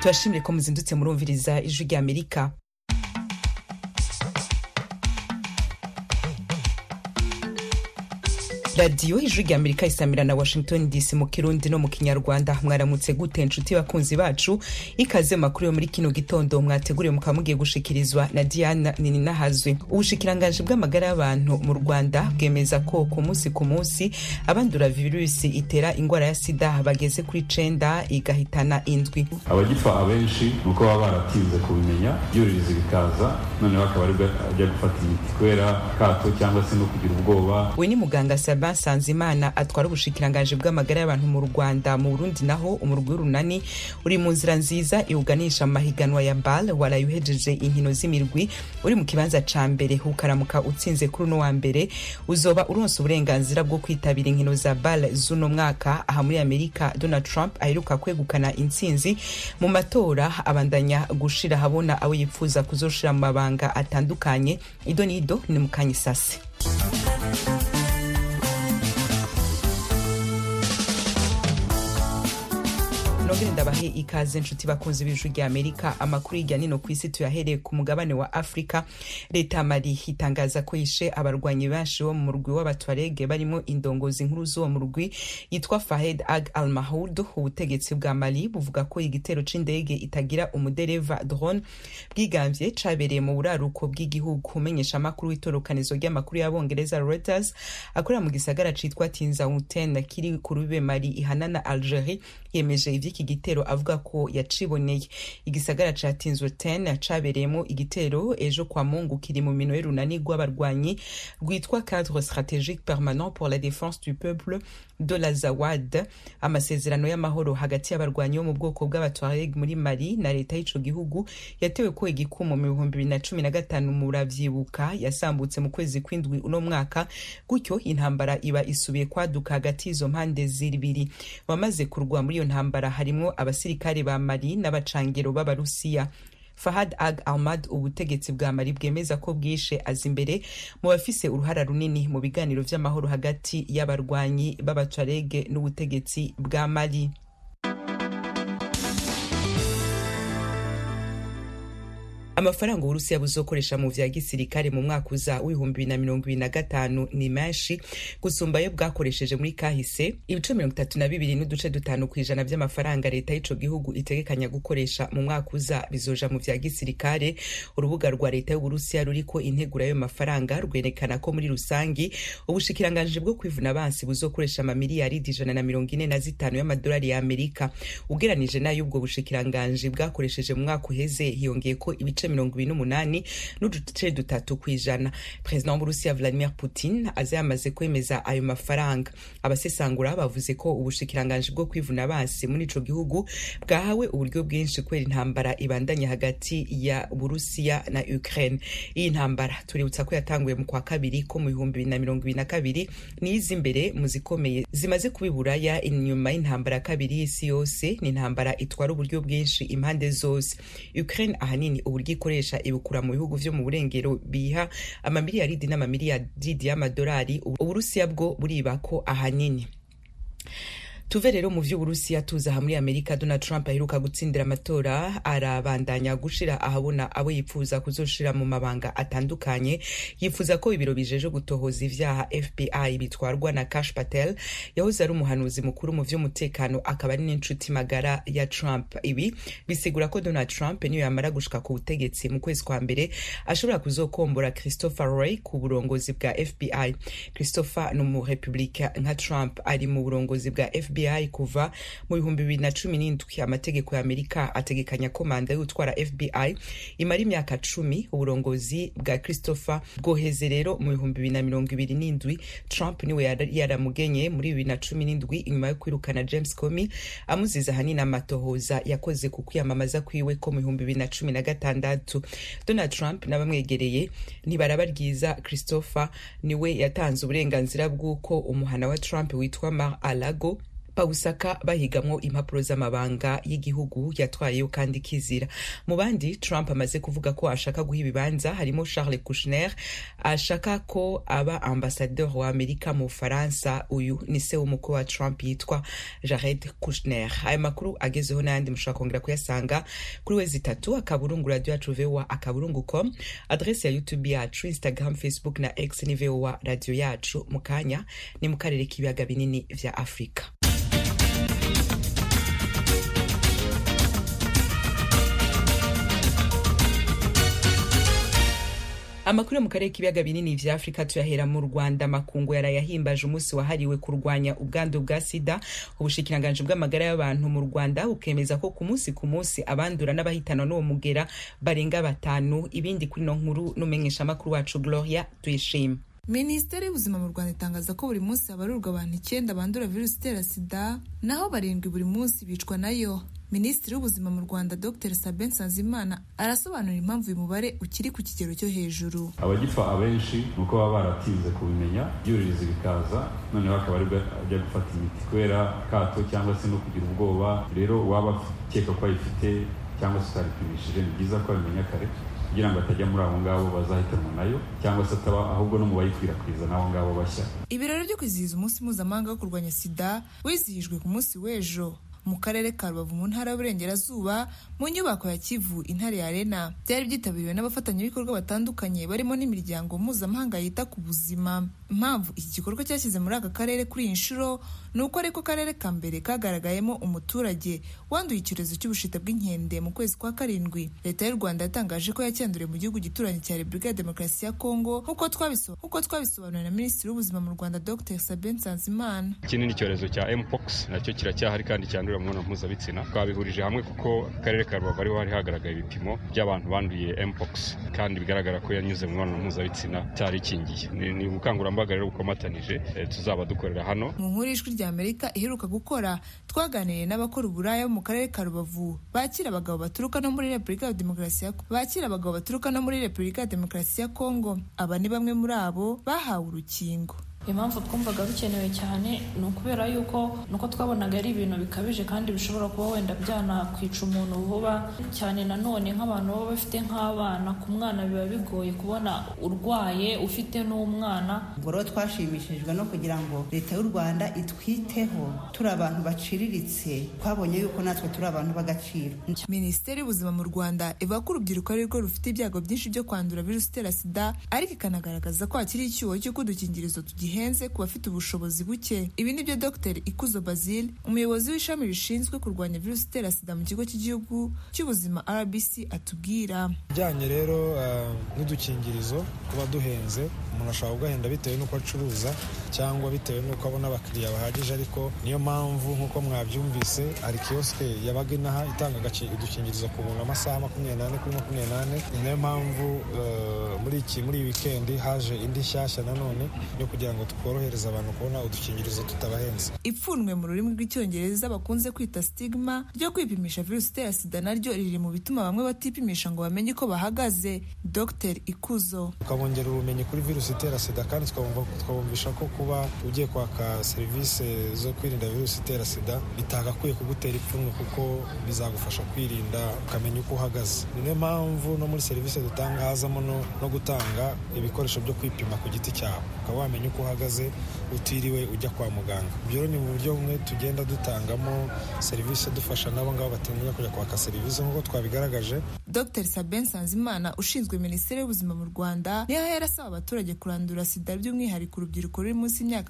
Turashimire ko muzindutse murumviriza ijwi rya Amerika. Radio ijwi rya Amerika isamira na Washington DC mu Kirundi no mu Kinyarwanda. Mwaramutse gute inshuti bakunzi bacu, ikaze makuru yo muri kino gitondo mwateguriye mukamugiye gushikirizwa na Diana Nininahazwe. Ubushikiranganje bw'amagara y'abantu mu Rwanda bwemeza ko ku munsi abandura virusi itera ingwara ya sida bageze kuri 9 igahitana 7. Abagifa abenshi nuko baba baratinze kubimenya byuririza bikaza none bakaba bajya gufata imiti kwera kato cyangwa se no kugira ubwoba. We ni muganga Sanzimana atwara ubushikiranganje bw'amagara y'abantu mu Rwanda. Mu Burundi naho umurwi w'urunani uri mu nzira nziza iuganisha amahiganwa ya BAL warayuhejeje inkino z'imirwi uri mu kibanza ca mbere. Ukaramuka utsinze kuri no wa mbere uzoba uronse uburenganzira bwo kwitabira inkino za BAL z'uno mwaka. Aha muri Amerika Donald Trump aheruka kwegukana intsinzi mu matora abandanya gushira habona aho yipfuza kuzoshira mu mabanga atandukanye. Idonido ni mukanyisase. Nongere ndabahe ikaze nshuti bakunzi b'ijwi rya Amerika. Amakuru y'ijya nino kw'isi tuyahereye ku mugabane wa Afrika. Leta Mali itangaza ko yishe abarwanyi benshi bo mu murwi w'abatwarege barimo indongozi nkuru z'uwo murwi yitwa Fahed Ag Al-Mahoud. Ubutegetsi bwa Mali buvuga ko igitero c'indege itagira umudereva drone bwigamvye cabereye mu buraruko bw'igihugu. Umenyesha amakuru w'itorokanizo ry'amakuru y'abongereza Reuters akorera mu gisagara citwa Tinzaouten kiri ku rube Mali ihanana Algerie yemeje iki gitero avuga ko yaciboneye. Igisagara ca Tinzaouten cabereyemo igitero ejo kwa Mungu kiri mu mino y'urunani rw'abarwanyi rwitwa Cadre Stratégique Permanent pour la Défense du Peuple de la Zawad. Amasezerano y'amahoro hagati y'abarwanyi bo mu bwoko bw'abatwareg muri Mali na leta y'ico gihugu yatewe ko igikumo mu 2015 mu ravyibuka yasambutse mu kwezi kw'indwi uno mwaka. Gutyo intambara iba isubiye kwaduka hagati izo mpande zibiri. Bamaze kurwa muri iyo ntambara harimo abasirikare ba Mali n'abacangero b'Abarusiya. Fahad Ag Ahmad ubutegetsi bwa Mali bwemeza ko bwishe azimbere mu bafise uruhara runini mu biganiro vy'amahoro hagati y'abarwanyi b'abatwarege n'ubutegetsi bwa Mali. Amafaranga Uburusiya buzokoresha mu vya gisirikare mu mwaka uza w'2025 ni menshi gusumba yo bwakoresheje muri kahise. Ibice 32.5% by'amafaranga leta y'ico gihugu itegekanya gukoresha mu mwaka uza bizoja mu vya gisirikare. Urubuga rwa leta y'Uburusiya ruriko integura yo mafaranga rwerekana ko muri rusangi ubushikiranganje bwo kwivuna abansi buzokoresha amamiliyari 145 y'amadolari ya Amerika. Ugeranije nayo ubwo bushikiranganje bwakoresheje mu mwaka uheze hiyongeye ko ibice 28 n'uduce 3%. President w'Uburusiya Vladimir Putin azamaze kwemeza ayo mafaranga. Abasesangura bavuze ko ubushikiranganje bwo kwivuna abansi muri ico gihugu bwahawe uburyo bwinshi kwera intambara ibandanya hagati ya Uburusiya na Ukraine. Iyi ntambara tuributsa ko yatanguye mu kwa kabiri ko mu 2022 nizi imbere muzikomeye zimaze kubiburaya inyuma y'intambara kabiri y'isi yose. Ni intambara itwara uburyo bwinshi impande zose. Ukraine ahanini uburyo ikoresha ibukura mu bihugu vyo mu burengero biha amamiliyari n'amamiliyari y'amadolari. Uburusiya bwo buriba ko ahanini. Tuve rero mu vy'Uburusiya tuza hamwe Amerika. Donald Trump aheruka gutsindira amatora arabandanya gushira ahabona abo yipfuza kuzoshira mu mabanga atandukanye. Yipfuza ko ibiro bijeje gutohoza ivyaha FBI bitwarwa na Kash Patel yahoze ari umuhanuzi mukuru mu vy'umutekano akaba ari n'inshuti magara ya Trump. Ibi bisigura ko Donald Trump niyo yamara gushika ku butegetsi mu kwezi kwa mbere ashobora kuzokombora Christopher Wray ku burongozi bwa FBI. Christopher no mu Republika nka Trump ari mu burongozi bwa FBI kuva mu 2017. Amategeko ya Amerika ategekanya ko manda y'utwara FBI imara imyaka 10. Uburongozi bwa Christopher bwoheze rero mu 2027. Trump niwe yaramugenye muri 2017 inyuma yo kwirukana James Comey amuziza hanini amatohoza yakoze ku kwiyamamaza kwiwe ko mu 2016. Donald Trump n'abamwegereye ntibarabaryiza Christopher niwe yatanze uburenganzira bw'uko umuhana wa Trump witwa Mar-a-Lago bawusaka bahigamwo impapuro z'amabanga y'igihugu yatwayeyo kandi kizira. Mu bandi Trump amaze kuvuga ko ashaka guha ibibanza harimo Charles Kushner ashaka ko aba ambassadeur wa Amerika mu Faransa. Uyu ni se w'umukuru wa Trump yitwa Jared Kushner. Aya makuru agezeho n'ayandi mushobora kongera kuyasanga kuri wezi3 akaburungu radio yacu VOA akaburungu.com, adresse ya YouTube yacu, Instagram, Facebook na X ni VOA radio yacu. Mukanya ni mu karere k'ibiyaga binini vya Afrika. Amakuru mu karere k'ibiyaga binini vya Afrika tuyahera mu Rwanda. Makungu yarayahimbaje umunsi wahariwe kurwanya ubwandu bwa sida. Ubushikiranganje bw'amagara y'abantu mu Rwanda ukemeza ko ku munsi abandura n'abahitana n'uwo mugera barenga 5. Ibindi kuri no nkuru n'umenyesha makuru wacu Gloria Tuyishime. Minisiteri y'ubuzima mu Rwanda itangaza ko buri munsi habarurwa abantu 9 bandura virusi itera sida, naho 7 buri munsi bicwa nayo. Minisitiri w'ubuzima mu Rwanda Dr Sabin Nsanzimana arasobanura impamvu uyu mubare ukiri ku kigero cyo hejuru. Abagipfa abenshi nuko baba baratinze kubimenya, byuririza bikaza, none bakaba ari bajya gufata imiti kubera kato cyangwa se no kugira ubwoba. Rero waba akeka ko ayifite cyangwa se utaripimishije, ni byiza ko abimenya kare kugira ngo atajya muri abo ngabo bazahitanwa nayo cyangwa se ataba ahubwo no mu bayikwirakwiza n'abo ngabo bashya. Ibirori byo kwizihiza umunsi mpuzamahanga wo kurwanya sida wizihijwe ku munsi w'ejo mu karere ka Rubavu mu ntara y'Uburengerazuba mu nyubako ya Kivu Intare Arena. Byari byitabiriwe n'abafatanyabikorwa batandukanye barimo n'imiryango mpuzamahanga yita ku buzima. Impamvu iki gikorwa cyashyize muri aka karere kuri iyi nshuro ni uko ariko karere ka mbere kagaragayemo umuturage wanduye icyorezo cy'ubushita bw'inkende mu kwezi kwa 7. Leta y'u Rwanda yatangaje ko yacyanduriye mu gihugu gituranye cya Repubulika ya Demokarasi ya Kongo nk'uko twabisobanuriwe na Minisitiri w'ubuzima mu Rwanda Dr Sabin Nsanzimana. Ikindi icyorezo cya Mpox nacyo kiracyahari kandi cyandurira mu mibonano mpuzabitsina. Twabihurije hamwe kuko akarere ka Rubavu ariho hari hagaragaye ibipimo by'abantu banduye Mpox kandi bigaragara ko yanyuze mu mibonano mpuzabitsina cyari ikingiye. Ni ubukangurambaga rero bukomatanije tuzaba dukorera hano. Mu nkuru y'Ijwi ry'Amerika iheruka gukora twaganiriye n'abakora uburaya mu karere ka Rubavu bakira abagabo baturuka no muri Repubulika ya Demokarasi ya Kongo. Aba ni bamwe muri abo bahawe urukingo. Impamvu twumvaga bikenewe cyane ni ukubera nuko twabonaga ari ibintu bikabije kandi bishobora kuba wenda byanakwica umuntu vuba cyane. Nanone nk'abantu baba bafite nk'abana, ku mwana biba bigoye kubona urwaye ufite n'umwana. Ubwo rero twashimishijwe no kugira ngo Leta y'u Rwanda itwiteho turi abantu baciriritse, twabonye yuko natwe turi abantu b'agaciro. Minisiteri y'ubuzima mu Rwanda ivuga ko urubyiruko ari rwo rufite ibyago byinshi byo kwandura virusi itera sida, ariko ikanagaragaza ko hakiri icyuho cy'uko udukingirizo henze ku bafite ubushobozi buke. Ibi ni byo Dr Ikuzo Basile, umuyobozi w'ishami rishinzwe kurwanya virusi itera sida mu kigo cy'igihugu cy'ubuzima RBC atubwira. Bijyanye rero n'udukingirizo kuba duhenze, umuntu ashobora kugahenda bitewe n'uko acuruza cyangwa bitewe n'uko abona abakiriya bahagije, ariko niyo mpamvu nk'uko mwabyumvise hari kioske yabaga inaha itanga udukingirizo ku buntu amasaha 24 kuri 28. Niyo mpamvu muri iyi weekend haje indi shyashya nanone yo kugira ngo tworohereza abantu kubona udukingirizo tutabahenze. Ipfunwe mu rurimi rw'icyongereza bakunze kwita stigma ryo kwipimisha virusi itera sida naryo riri mu bituma bamwe batipimisha ngo bamenye ko bahagaze. Dr Ikuzo: tukabongera ubumenyi kuri virusi itera sida kandi twabumvisha ko kuba ugiye kwaka serivisi zo kwirinda virusi itera sida bitagakwiye kugutera ipfunwe kuko bizagufasha kwirinda ukamenya uko uhagaze. Niyo mpamvu no muri serivisi dutanga hazamo no gutanga ibikoresho byo kwipima ku giti cyawe ukaba wamenya uko uhagaze utiriwe ujya kwa muganga. Ibyo ni mu buryo bumwe tugenda dutangamo serivisi dufasha n'abo ngabo batinya kujya kwaka serivisi nk'uko twabigaragaje. Dr Sabin Nsanzimana ushinzwe Minisiteri y'ubuzima mu Rwanda niho yarasaba abaturage kurandura sida by'umwihariko urubyiruko ruri munsi y'imyaka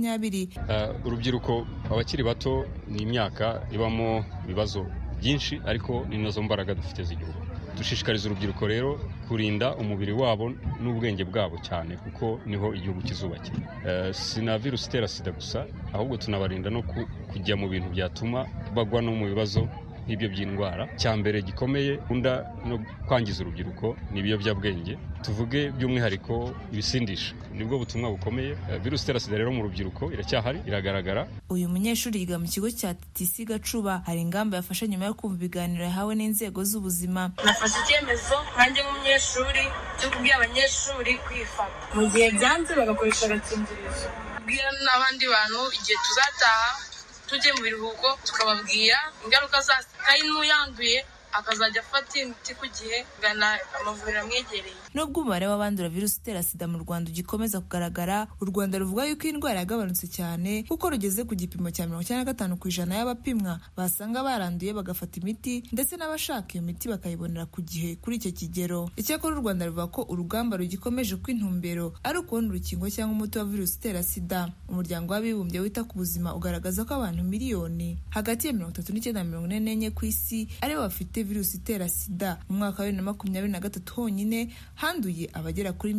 20. Urubyiruko abakiri bato ni imyaka ibamo ibibazo byinshi, ariko ni nazo mbaraga dufite z'igihugu. Dushishikariza urubyiruko rero kurinda umubiri wabo n'ubwenge bwabo cyane kuko niho igihugu kizubakira. Sina virusi itera sida gusa, ahubwo tunabarinda no kujya mu bintu byatuma bagwa no mu bibazo nk'ibyo by'indwara. Cyambere gikomeye unda no kwangiza urubyiruko ni ibiyobyabwenge, tuvuge by'umwihariko ibisindisha, nibwo butumwa bukomeye. Virusi itera sida rero mu rubyiruko iracyahari, iragaragara. Uyu munyeshuri yiga mu kigo cya TTC Gacuba, hari ingamba yafashe nyuma yo kumva ibiganiro yahawe n'inzego z'ubuzima. Nafashe icyemezo nanjye nk'umunyeshuri cyo kubwira abanyeshuri kwifata mu gihe byanze bagakoresha agakingirizo. Kubwira n'abandi bantu igihe tuzataha tujye mu biruhuko tukababwira ingaruka kandi n'uyanduye akazajya afata imiti ku gihe gana amavuriro amwegereye. Nubwo umubare w'abandura virusi itera sida mu Rwanda ugikomeza kugaragara, u Rwanda ruvuga yuko indwara yagabanutse cyane kuko rugeze ku gipimo cya 95% y'abapimwa basanga baranduye bagafata imiti, ndetse n'abashaka iyo miti bakayibonera ku gihe kuri icyo kigero. Icyakora u Rwanda ruvuga ko urugamba rugikomeje kw'intumbero ari ukubona urukingo cyangwa umuti wa virusi itera sida. Umuryango w'abibumbye wita ku buzima ugaragaza ko abantu miliyoni hagati ya 39 na 44 ku isi aribo bafite virusi itera sida. Mu mwaka wa 2023 honyine handuye abagera kuri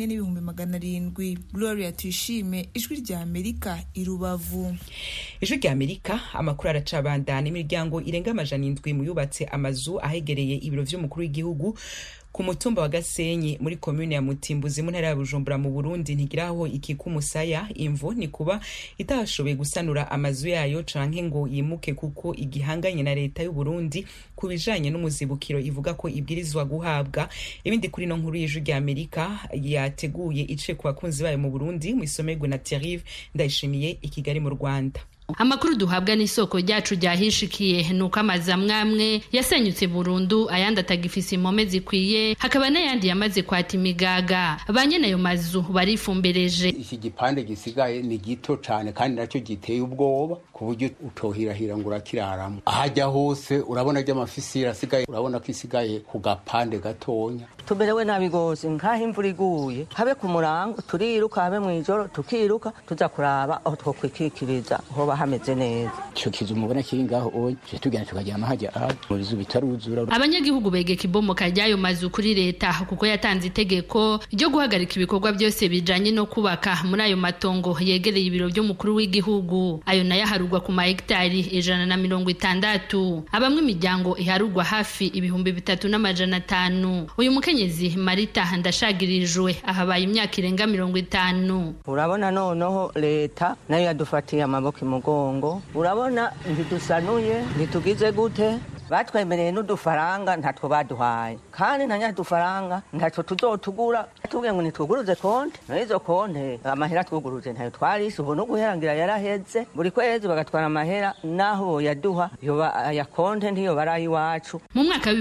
1,700,000. Gloria Tuyishime, Ijwi rya Amerika, i Rubavu. Ijwi rya Amerika, amakuru aracabandana. Imiryango irenga 700 mu yubatse amazu ahegereye ibiro vy'umukuru w'igihugu ku mutumba wa Gasenyi muri commune ya Mutimbuzi mu ntara ya Bujumbura mu Burundi ntigiraho ikikumusaya. Imvo ni kuba itashoboye gusanura amazu yayo canke ngo yimuke kuko igihanganye na leta y'u Burundi kubijanye n'umuzibukiro ivuga ko ibwirizwa guhabwa. Ibindi kuri no nkuru y'Ijwi rya Amerika yateguye ice ku bakunzi bayo mu Burundi mu isomerwe na Thierry Ndayishimiye i Kigali mu Rwanda. Amakuru duhabwa n'isoko ryacu ryahishikiye nuko amazu amwe yasenyutse burundu, ayandi atagifise impome zikwiye, hakaba n'ayandi yamaze kwata imigaga. Banyene ayo mazu barifumbereje. Iki gipande gisigaye ni gito cane kandi nacyo giteye ubwoba ku buryo utohirahira ngo urakiraramo. Ahajya hose urabona ry'amafisiri asigaye, urabona ko isigaye ku gapande gatonya. Tuberewe nabi gose, nkaho imvura iguye habe ku murango turiruka, habe mwijoro tukiruka tuza kuraba aho twokwikikiriza hoba hameze neza. Cyo kizu mubona kiri ngaho oye tugenda tukajyama hajya mu bizu bitaruzura. Abanyagihugu begeka ibomoka ryayo mazu kuri leta kuko yatanze itegeko ryo guhagarika ibikorwa byose bijanye no kubaka muri ayo matongo yegereye ibiro by'umukuru w'igihugu. Ayo nayo harugwa ku mahektari 160. Abamwe imiryango iharugwa hafi 3,500. Uyu Mukenyezi Marita Ndashagirijwe ahabaye imyaka irenga 50. Urabona noneho leta nayo yadufatiye amaboko imugongo, urabona ntidusanuye ntitugize gute, batwemereye n'udufaranga ntatwo baduhaye, kandi ntanyadufaranga ntatwo tuzotugura. Tubwiye ngo nitwuguruze konte, n'izo konte amahera twuguruze ntayo twarisi, ubu no guherangira yaraheze. Buri kwezi bagatwara amahera, naho yaduha yoba ya konte ntiyo barayi wacu. Mu mwaka wa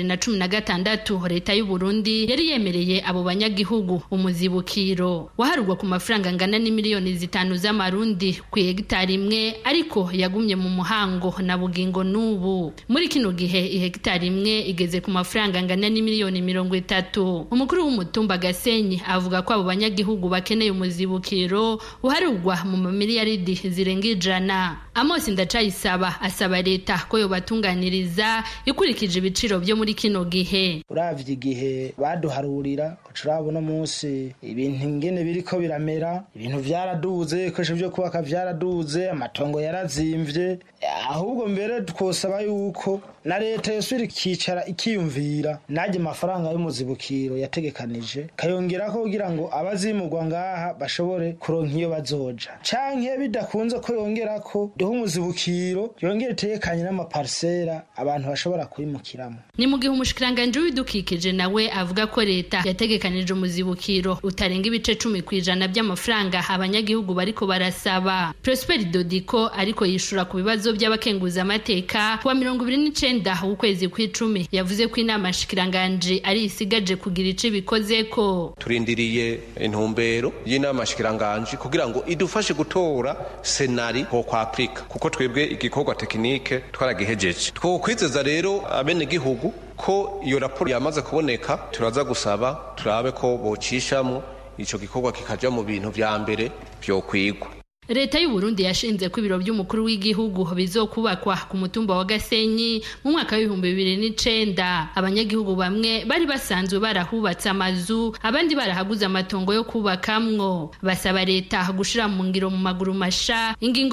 2016 leta y'u Burundi yari yemereye abo banyagihugu umuzibukiro waharugwa ku mafaranga ngana n'imiliyoni 5 z'amarundi ku hegitari imwe, ariko yagumye mu muhango na bugingo n'ubu. Muri kino gihe ihegitari imwe igeze ku mafaranga ngana n'imiliyoni 30. Umukuru w'umutumba Gasenyi avuga ko abo banyagihugu bakeneye umuzibukiro uharugwa mu mamiliyaridi zirenga 100. Amos Ndacayisaba asaba leta ko yo batunganiriza ikurikije ibiciro byo muri kino gihe. Uravye igihe baduharurira ucurabona munsi ibintu ingene biriko biramera, ibintu vyaraduze, ibikoresho byo kubaka vyaraduze, amatongo yarazimvye. Ahubwo mbere twosaba yuko na leta yosubira ikicara ikiyumvira naje amafaranga y'umuzibukiro yategekanije kayongerako kugira ngo abazimurwa ngaha bashobore kuronka iyo bazoja, canke bidakunze ko yongerako duhe umuzibukiro yongere itekanye n'amaparsera abantu bashobora kwimukiramo. Ni mu gihe umushikiranganje w'ibidukikije nawe avuga ko leta yategekanije umuzibukiro utarenga ibice 10% by'amafaranga abanyagihugu bariko barasaba. Prosper Dodiko ariko yishura ku bibazo by'abakenguza amateka wa 29 ukwezi kw'icumi yavuze ko inama shikiranganje ari isigaje kugira ice bikozeko. Turindiriye intumbero y'inama shikiranganje kugira ngo idufashe gutora senari ho kwa Afrika, kuko twebwe igikorwa tekinike twaragihejeje. Twokwizeza rero abene gihugu ko iyo raporo yamaze kuboneka, turaza gusaba turabe ko bocishamo ico gikorwa kikaja mu bintu vya mbere byo kwigwa. Leta y'u Burundi yashinze ko ibiro by'umukuru w'igihugu bizokubakwa ku mutumba wa Gasenyi mu mwaka wa 2009. Abanyagihugu bamwe bari basanzwe barahubatse amazu, abandi barahaguze amatongo yo kubakamwo. Basaba leta gushira mu ngiro mu maguru masha ingingo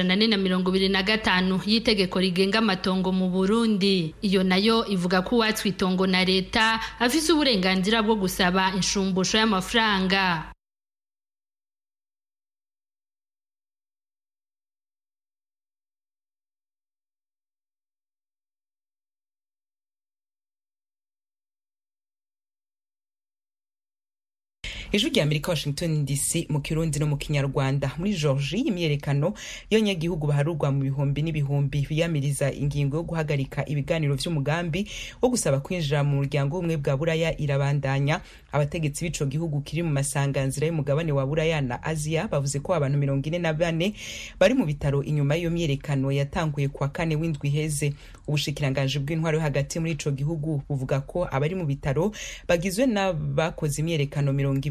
y'425 y'itegeko rigenga amatongo mu Burundi. Iyo nayo ivuga ko uwatswe itongo na leta afise uburenganzira bwo gusaba inshumbusho y'amafaranga. ijwi rya Amerika, Washington DC, mu Kirundi no mu Kinyarwanda. Muri Georgie, imyerekano y'abanyagihugu baharurwa mu bihumbi n'ibihumbi biyamiriza ingingo yo guhagarika ibiganiro vy'umugambi wo gusaba kwinjira mu muryango w'ubumwe bwa Buraya irabandanya. Abategetsi b'ico gihugu kiri mu masanganzira y'umugabane wa Buraya na Aziya bavuze ko abantu 44 bari mu bitaro inyuma y'iyo myerekano yatanguye kwa kane w'indwi heze. Ubushikiranganje bw'intwaro hagati muri ico gihugu buvuga ko abari mu bitaro bagizwe n'abakoze imyerekano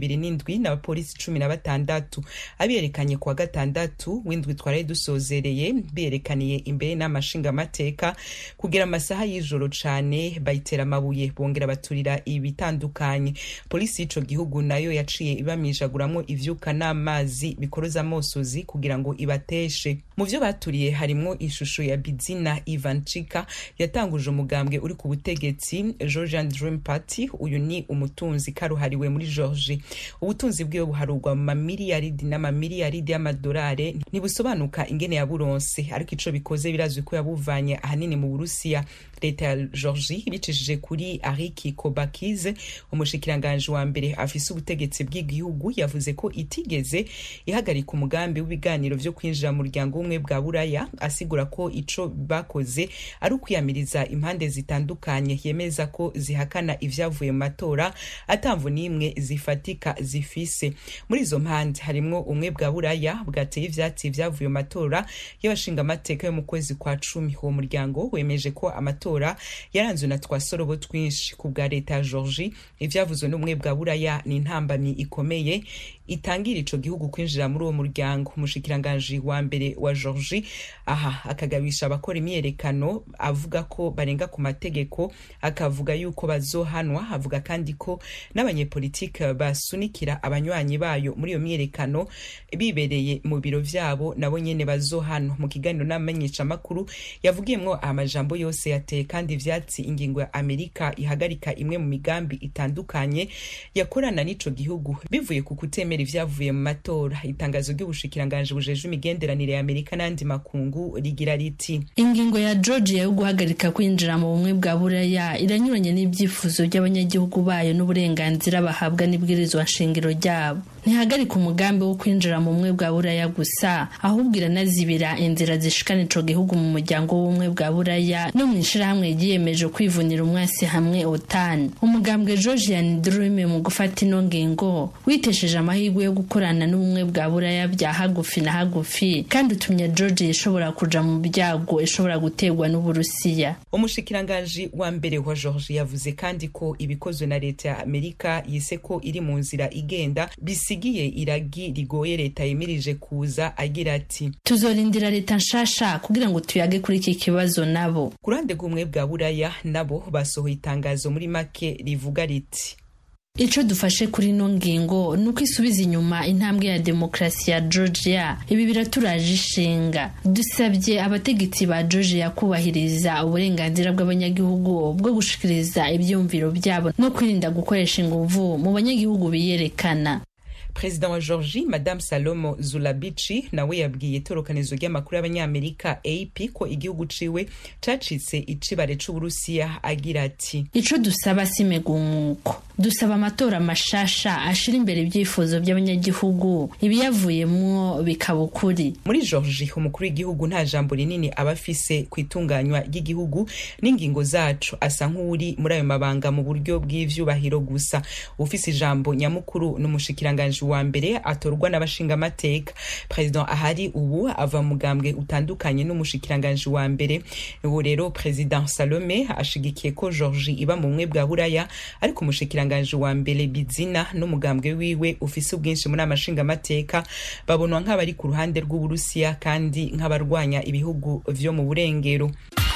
27 n'abapolisi 16. Abiyerekanye kwa gatandatu w'indwi twaraye dusozereye biyerekaniye imbere n'amashinga amateka kugira amasaha y'ijoro cane, bayitera amabuye bongera baturira ibitandukanye. Polisi y'ico gihugu nayo yaciye ibamijaguramwo ivyuka n'amazi bikoroza amosozi kugira ngo ibateshe. Mu vyo baturiye harimwo ishusho ya Bidzina Ivanchika yatanguje umugambwe uri ku butegetsi Georgian Dream Party. Uyu ni umutunzi karuhariwe muri Georgie. Ubutunzi bwiwe buharugwa mu mamiliyaridi n'amamiliyaridi y'amadolari, ntibusobanuka ingene yaburonse, ariko ico bikoze birazwi ko yabuvanye ahanini mu Burusiya. Leta ya Georgie ibicishije kuri Ariki Kobakize, umushikiranganje wa mbere afise ubutegetsi bw'igihugu, yavuze ko itigeze ihagarika umugambi w'ibiganiro vyo kwinjira mu muryango w'ubumwe bwa Buraya, asigura ko ico bakoze ari ukwiyamiriza impande zitandukanye, yemeza ko zihakana ivyavuye mu matora atamvu n'imwe zifatika zifise. Muri izo mpande harimwo ubumwe bwa Buraya bwateye ivyatsi vyavuye mu matora y'abashinga amateka yo mu kwezi kwa 10. Uwo muryango wemeje ko amatora yaranzwe na twasorobo twinshi. Ku bwa leta ya Georgie, ivyavuzwe n'ubumwe bwa Buraya ni intambamyi ikomeye itangira ico gihugu kwinjira muri uwo muryango. Umushikiranganje wa mbere wa Georgie akagabisha abakora imyerekano, avuga ko barenga ku mategeko, akavuga yuko bazohanwa. Avuga kandi ko n'abanyepolitike basunikira abanywanyi bayo muri iyo myerekano bibereye mu biro vyabo nabo nyene bazohanwa. Mu kiganiro n'amenyesha makuru yavugiyemwo amajambo yose yateye kandi ivyatsi ingingo ya Amerika ihagarika imwe mu migambi itandukanye yakorana n'ico gihugu bivuye ku kutemera ivyavuye mu matora. Itangazo ry'ubushikiranganje bujeje imigenderanire ya Amerika n'andi makungu rigira riti: ingingo ya Georgia yo guhagarika kwinjira mu bumwe bwa Buraya iranyuranye n'ibyifuzo by'abanyagihugu bayo n'uburenganzira bahabwa n'ibwirizwa nshingiro ryabo. Ntihagarika umugambi wo kwinjira mu bumwe bwa Buraya gusa, ahubwo iranazibira inzira zishikana ico gihugu mu muryango w'ubumwe bwa Buraya no mwishirahamwe ryiyemeje kwivunira umwasi hamwe OTAN. Umugambwe Georgian Dream mu gufata ino ngingo witesheje amahirwe yo gukorana n'ubumwe bwa Buraya bya hagufi na hagufi, kandi utumye Georgia ishobora kuja mu byago ishobora gutegwa n'Uburusiya. Umushikiranganje wa mbere wa Georgia yavuze kandi ko ibikozwe na leta ya Amerika yise ko iri mu nzira igenda bisigiye iragi rigoye leta yemirije kuza, agira ati: tuzorindira leta nshasha kugira ngo tuyage kuri iki kibazo nabo. Kurande gumwe bwa Buraya nabo basohoye itangazo muri make rivuga riti: ico dufashe kuri no ngingo nuko isubiza inyuma intambwe ya demokrasi ya Georgia. Ibi biraturaje ishinga. Dusabye abategetsi ba Georgia kubahiriza uburenganzira bw'abanyagihugu bwo gushikiriza ibyumviro byabo no kwirinda gukoresha inguvu mu banyagihugu biyerekana. President wa Georgie Madame Salomo Zulabici nawe yabwiye itorokanizo ry'amakuru y'abanyamerika AP ko igihugu ciwe cacitse icibare c'Uburusiya, agira ati: ico dusaba simegumuko, dusaba amatora mashasha ashira imbere ibyifuzo by'abanyagihugu, ibiyavuyemwo bikaba ukuri. Muri Georgie umukuru w'igihugu nta jambo rinini abafise kwitunganywa ry'igihugu n'ingingo zacu, asa nk'uri muri ayo mabanga mu buryo bw'ivyubahiro gusa. Ufise ijambo nyamukuru n'umushikiranganje wa mbere atorwa n'abashinga amateka. President ahari ubu ava mugambwe utandukanye n'umushikiranganje wa mbere. Ubu rero President Salome ashigikiye ko Georgie iba mu bumwe bwa Buraya, ariko umushikiranganje wa mbere Bidzina n'umugambwe wiwe ufise ubwinshi muri amashinga amateka babonwa nk'abari ku ruhande rw'Uburusiya kandi nk'abarwanya ibihugu vyo mu burengero.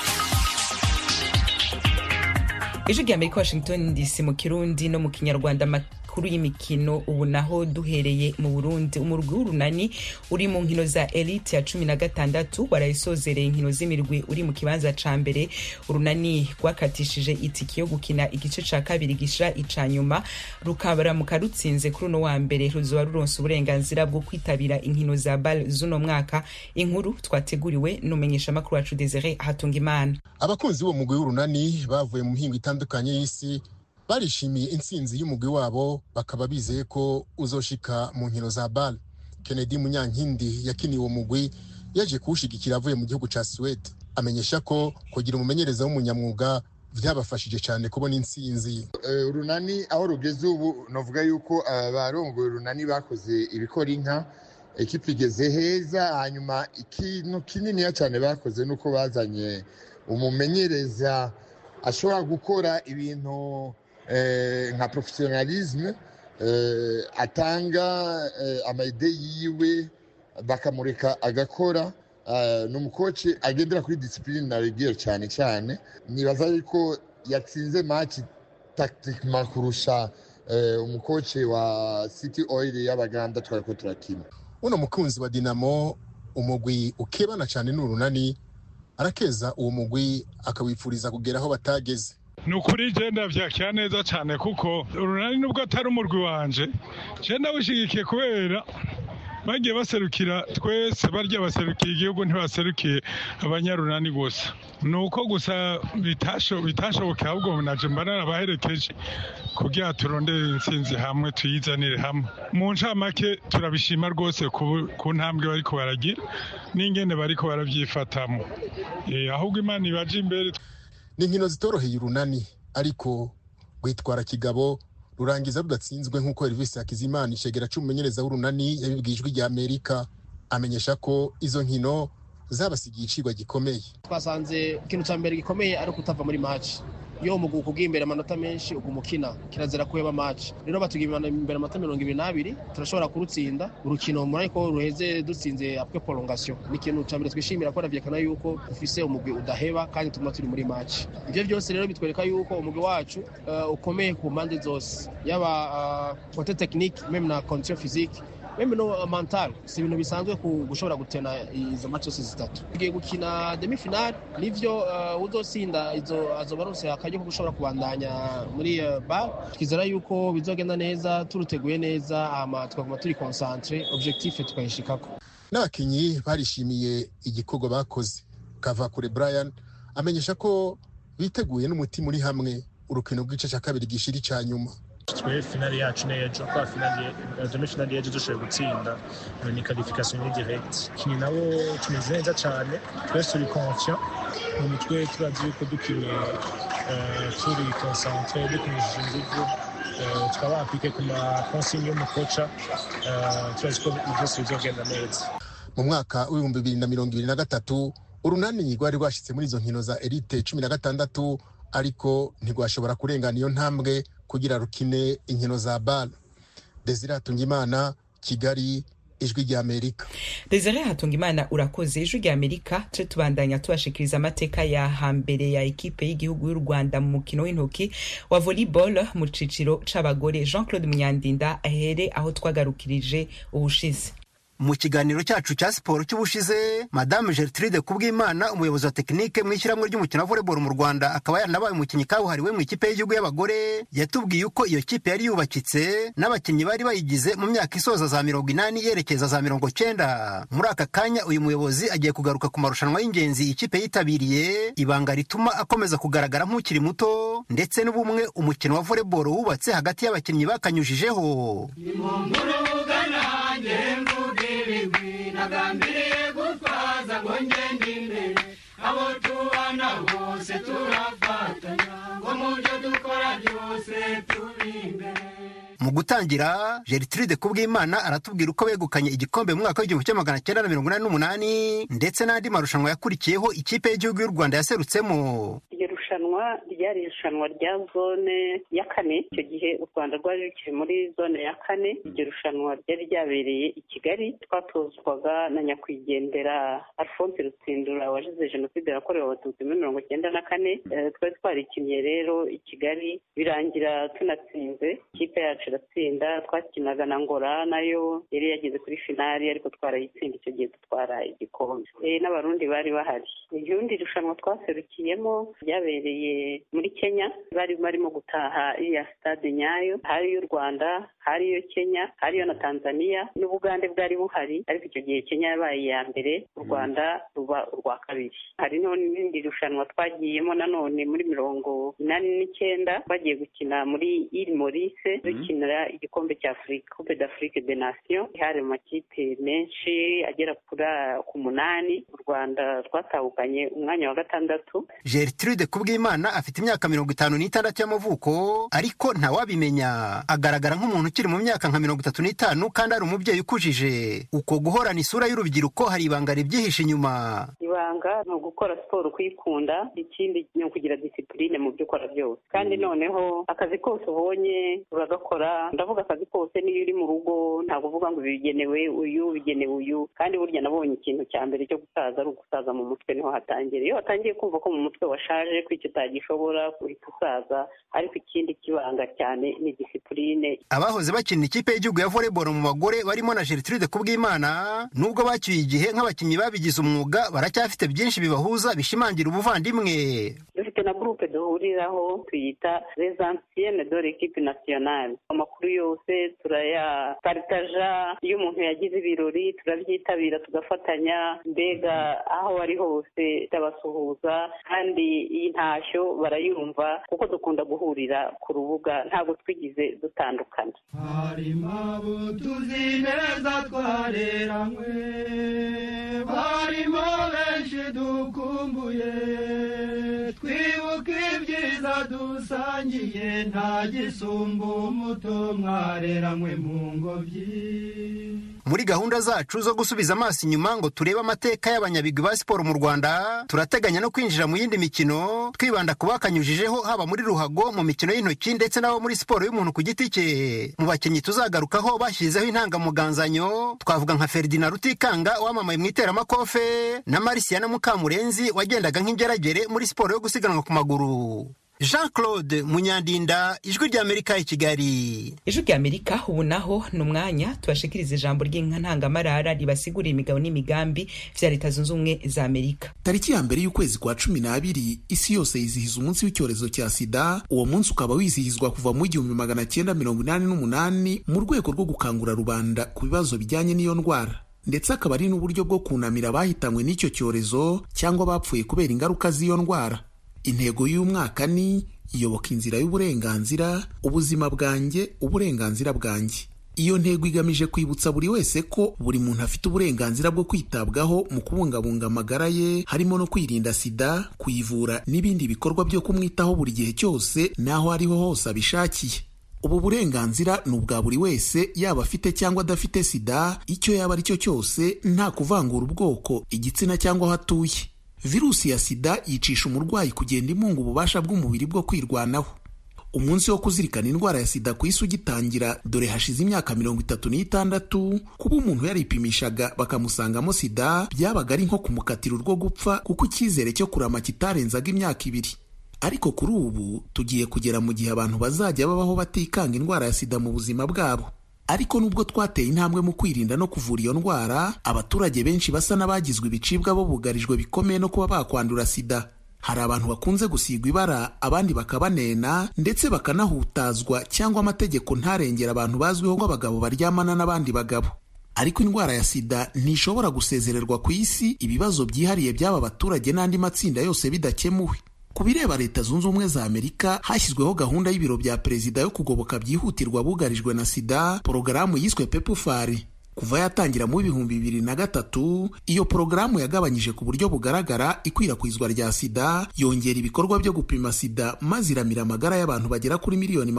Ijwi rya Amerika, Washington DC, mu Kirundi no mu Kinyarwanda. Makuru y'imikino ubu naho duhereye mu Burundi. Umurwi w'urunani uri mu nkino za elite ya 16 barayisozereye inkino z'imirwi uri mu kibanza ca mbere. Urunani rwakatishije itiki yo gukina igice ca kabiri gishira icanyuma, rukabara mu karutsinze kuri no wa mbere ruzoba ruronse uburenganzira bwo kwitabira inkino za BAL z'uno mwaka. Inkuru twateguriwe n'umenyesha makuru wacu Desire Hatungimana. Abakunzi bo mugwi w'urunani bavuye mu mpingo itandukanye y'isi barishimiye intsinzi y'umugwi wabo bakaba bizeye ko uzoshika mu nkino za BAL. Kennedy Munyankindi yakiniye uwo mugwi yaje kuwushigikira avuye mu gihugu ca Suède, amenyesha ko kugira umumenyereza w'umunyamwuga vyabafashije cyane kubona intsinzi. Urunani aho rugeze ubu novuga yuko abarongoye urunani bakoze ibikora inka, ekipe igeze heza. Hanyuma ikintu kinini cyane bakoze nuko bazanye umumenyereza ashobora gukora ibintu nka professionalisme, atanga amaide yiwe bakamureka agakora. N'umukoci agendera kuri discipline na rigueur cyane cyane. Nibaza yuko yatsinze match tactiquement kurusha umukoci wa City Oil y'Abaganda twariko turakina. Uno mukunzi wa Dinamo, umugwi ukebana cyane n'urunani, arakeza uwo mugwi akawifuriza kugera aho batageze. Nukuri genda vyakira neza cyane kuko urunani nubwo atari umurwi wanje genda wishigikiye kubera bagiye baserukira twese, barya baserukiye igihugu ntibaserukiye abanyarunani gusa. Nuko gusa bitashoboka, ahubwo naje mba narabaherekeje kugira turondere intsinzi hamwe tuyizanire hamwe. Mu ncamake turabishima rwose ku ntambwe bariko baragira n'ingene bariko baravyifatamo. Ahubwo Imana ibaje imbere. Ni inkino zitoroheye urunani, ariko rwitwara kigabo rurangiza rudatsinzwe nk'uko Elvis Hakizimana icegera c'umumenyereza w'urunani yabibwiye Ijwi rya Amerika. Amenyesha ko izo nkino zabasigiye icigwa gikomeye. Twasanze ikintu ca mbere gikomeye ari kutava muri match. Yo mugu kugimbera amanota menshi ugumukina kirazira kuheba match. Rero batugimana imbere amanota 22 turashobora kurutsinda urukino muri ko ruheze dutsinze après prolongation. Ni ikintu ca mbere twishimira ko ravyekana yuko ufise umugwi udaheba kandi tuma turi muri match. Ivyo byose rero bitwereka yuko umugwi wacu ukomeye ku mpande zose, yaba côté technique même na condition physique, même no mental. Si ibintu bisanzwe gushobora gutena izo matches zitatu. Tugiye gukina demi final, nivyo uzosinda izo azobarose akajyo gushobora kubandanya muri BAL. Twizera yuko bizogenda neza, turuteguye neza, ama twaguma turi concentré, objectif tukayishikako. N'abakinyi barishimiye igikorwa bakoze. Kavakure Brian amenyesha ko biteguye n'umutima uri hamwe urukino rw'igice cya kabiri gishiri ca nyuma. Twe finali yacu nejo kwa finali demi finali yejo dushoboye gutsinda ni qualification ni direct. Kini nabo tumeze neza cyane, twese turi confiant mu mitwe, turazi yuko dukinye turi concentré, dukinishije ingufu, tukaba appliqué ku ma consigne y'umukoca, turazi ko byose bizogenda neza. Mu mwaka w'ibihumbi 2023 urunani rwari rwashitse muri izo nkino za Elite 16, ariko ntigwashobora kurengana iyo ntambwe kugira rukine inkino za BAL. Desire Hatungimana, Kigali, Ijwi rya Amerika. Desire Hatungimana urakoze. Ijwi rya Amerika tubandanya tubashikiriza amateka ya hambere ya ekipe y'igihugu y'u Rwanda mu mukino w'intoki wa volleyball mu ciciro c'abagore. Jean-Claude Munyandinda ahere aho twagarukirije ubushize. Mu kiganiro cyacu cya siporo cy'ubushize, Madame Gertrude Kubwimana, umuyobozi wa tekinike mu ishyirahamwe ry'umukino wa volleyball mu Rwanda, akaba yaranabaye umukinnyi kabuhariwe mu ikipe y'igihugu y'abagore, yatubwiye uko iyo kipe yari yubakitse n'abakinnyi bari bayigize mu myaka isoza za 80 yerekeza za 90. Muri aka kanya uyu muyobozi agiye kugaruka ku marushanwa y'ingenzi ikipe yitabiriye, ibanga rituma akomeza kugaragara nk'ukiri muto, ndetse n'ubumwe umukino wa volleyball wubatse hagati y'abakinnyi bakanyujijeho. Nagambiriye gutwaza ngo ngende imbere, abo tubana bose turafatanya, ngo mu byo dukora byose turi imbere. Mu gutangira, Gertrude Kubwimana aratubwira uko begukanye igikombe mu mwaka w'1988 ndetse n'andi marushanwa yakurikiyeho ikipe y'igihugu y'u Rwanda yaserutsemo. Irushanwa ryari irushanwa rya zone ya 4. Icyo gihe u Rwanda rwari rukiri muri zone ya 4. Iryo rushanwa ryari ryabereye i Kigali, twatozwaga na nyakwigendera Alphonse Rutsindura wazize jenoside yakorewe Abatutsi muri 1994. Twari twarikinnye rero i Kigali, birangira tunatsinze. Ikipe yacu iratsinda, twakinaga na Ngora nayo yari yageze kuri finali, ariko twarayitsinda icyo gihe dutwara igikombe. N'abarundi bari bahari. Irindi rushanwa twaserukiyemo ryabereye muri Kenya bari barimo gutaha iya stade Nyayo, hari y'u Rwanda, hari iyo Kenya, hari iyo na Tanzania, n'Ubugande bwari buhari, ariko icyo gihe Kenya yabaye iya mbere, u Rwanda ruba urwa kabiri. Hari n'irindi rushanwa twagiyemo nanone muri 89 bagiye gukina muri Île Maurice, dukinira igikombe cya Afrique, Coupe d'Afrique des Nations. Hari amakipe menshi agera ku 8, u Rwanda rwatahukanye umwanya wa 6. Gertrude Kubwimana afite imyaka 56 y'amavuko, ariko ntawabimenya, agaragara nk'umuntu ukiri mu myaka nka 35 kandi ari umubyeyi ukujije. Uko guhorana isura y'urubyiruko hari ibanga ribyihishe inyuma. Ibanga ni ugukora siporo, kuyikunda, ikindi ni ukugira disipurine mu byo ukora byose. Kandi noneho akazi kose ubonye uragakora. Ndavuga akazi kose, niyo uri mu rugo ntabwo uvuga ngo bigenewe uyu. Kandi burya nabonye ikintu cya mbere cyo gusaza ari ugusaza mu mutwe, niho hatangira. Iyo watangiye kumva ko mu mutwe washaje, ko icyo utagishobora, uhita usaza. Ariko ikindi kibanga cyane ni disipurine. Abahoze bakina ikipe y'igihugu ya volleyball mu bagore barimo na Gertrude Kubwimana, nubwo bacyuye igihe nk'abakinnyi babigize umwuga, baracyafite byinshi bibahuza bishimangira ubuvandimwe. Dufite na groupe duhuriraho tuyita les anciennes de l'équipe nationale. Amakuru yose turayapartaja, iyo umuntu yagize ibirori turabyitabira tugafatanya, mbega aho ari hose tabasuhuza, kandi iyi ntashyo barayumva kuko dukunda guhurira ku rubuga, ntabwo twigize dutandukana. harimo abo tuzi neza twareranywe, harimo benshi dukumbuye, twibuka ibyiza dusangiye, nta gisumba umuto mwareranywe mu ngobyi. Muri gahunda zacu zo gusubiza amaso inyuma ngo turebe amateka y'abanyabigwi ba siporo mu Rwanda, turateganya no kwinjira mu yindi mikino, twibanda ku bakanyujijeho, haba muri ruhago, mu mikino y'intoki, ndetse n'abo muri siporo y'umuntu ku giti cye. Mu bakinnyi tuzagarukaho bashyizeho intangamuganzanyo twavuga nka Ferdinand Rutikanga wamamaye mu iteramakofe, na Marciana Mukamurenzi wagendaga nk'ingeragere muri siporo yo gusiganwa ku maguru. Jean-Claude Munyandinda, Ijwi ry'Amerika i Kigali. Ijwi ry'Amerika ubu naho ni umwanya tubashikiriza ijambo ry'inka ntangamarara ribasigurira imigabo n'imigambi vya Leta Zunze Ubumwe za Amerika. Tariki ya mbere y'ukwezi kwa 12 isi yose yizihiza umunsi w'icyorezo cya sida. Uwo munsi ukaba wizihizwa kuva mu 1988 mu rwego rwo gukangura rubanda ku bibazo bijyanye n'iyo ndwara, ndetse akaba ari n'uburyo bwo kunamira abahitanywe n'icyo cyorezo cyangwa bapfuye kubera ingaruka z'iyo ndwara. Intego y'uyu mwaka ni iyoboka inzira y'uburenganzira, ubuzima bwanjye, uburenganzira bwanjye. Iyo ntego igamije kwibutsa buri wese ko buri muntu afite uburenganzira bwo kwitabwaho mu kubungabunga amagara ye, harimo no kwirinda sida, kuyivura n'ibindi bikorwa byo kumwitaho buri gihe cyose n'aho ariho hose abishakiye. Ubu burenganzira ni ubwa buri wese, yaba afite cyangwa adafite sida, icyo yaba ari cyo cyose, nta kuvangura ubwoko, igitsina cyangwa aho atuye. Virusi ya sida yicisha umurwayi kugenda imunga ububasha bw'umubiri bwo kwirwanaho. Umunsi wo kuzirikana indwara ya sida ku isi ugitangira, dore hashize imyaka 36, kuba umuntu yaripimishaga bakamusangamo sida byabaga ari nko kumukatira urwo gupfa, kuko icyizere cyo kurama kitarenzaga imyaka 2. Ariko kuri ubu tugiye kugera mu gihe abantu bazajya babaho batikanga indwara ya sida mu buzima bwabo. Ariko nubwo twateye intambwe mu kwirinda no kuvura iyo ndwara, abaturage benshi basa n'abagizwe ibicibwa bo bugarijwe bikomeye no kuba bakwandura sida. Hari abantu bakunze gusigwa ibara, abandi bakabanena, ndetse bakanahutazwa, cyangwa amategeko ntarengera abantu bazwiho nk'abagabo baryamana n'abandi bagabo. Ariko indwara ya sida ntishobora gusezererwa ku isi, ibibazo byihariye by'aba baturage n'andi matsinda yose bidakemuwe. Ku bireba Leta Zunze Ubumwe za Amerika, hashyizweho gahunda y'ibiro bya perezida yo kugoboka byihutirwa bugarijwe na sida, porogaramu yiswe PEPFAR. Kuva yatangira mu 2003, iyo porogaramu yagabanyije ku buryo bugaragara ikwirakwizwa rya sida, yongera ibikorwa byo gupima sida, maze iramira amagara y'abantu bagera kuri miliyoni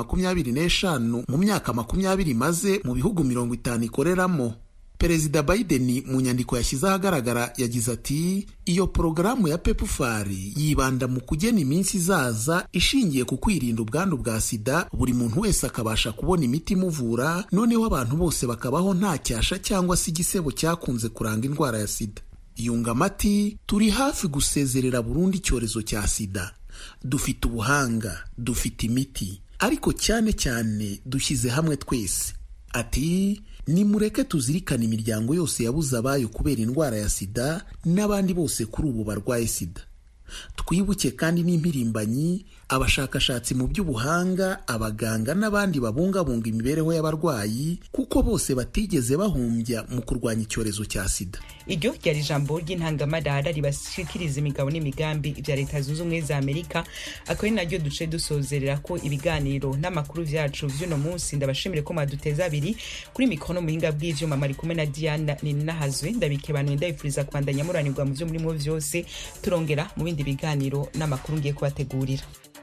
25 mu myaka 20 maze mu bihugu 50 ikoreramo. Perezida Biden mu nyandiko yashyize ahagaragara yagize ati, iyo porogaramu ya PEPFAR yibanda mu kugena iminsi izaza ishingiye ku kwirinda ubwandu bwa sida, buri muntu wese akabasha kubona imiti imuvura, noneho abantu bose bakabaho nta cyasha cyangwa se igisebo cyakunze kuranga indwara ya sida. Yungamo ati, turi hafi gusezerera burundu icyorezo cya sida. Dufite ubuhanga, dufite imiti, ariko cyane cyane dushyize hamwe twese. Ati, nimureke tuzirikana imiryango yose yabuze abayo kubera indwara ya sida n'abandi bose kuri ubu barwaye sida. Twibuke kandi n'impirimbanyi, abashakashatsi mu by'ubuhanga, abaganga n'abandi babungabunga imibereho y'abarwayi, kuko bose batigeze bahumbya mu kurwanya icyorezo cya sida. Iryo ryari ijambo ry'intangamarara ribashikiriza imigabo n'imigambi bya Leta Zunze Ubumwe za Amerika. Akaba ari naryo duce dusozerera ko ibiganiro n'amakuru vyacu vy'uno munsi. Ndabashimire ko mwaduteza abiri kuri mikono muhinga bw'ivyuma, mari kumwe na Diana Ninahazwe. Ndabikebanuye ndabifuriza kwandanya muranirwa mu vyo murimo vyose. Turongera mu bindi biganiro n'amakuru ngiye kubategurira.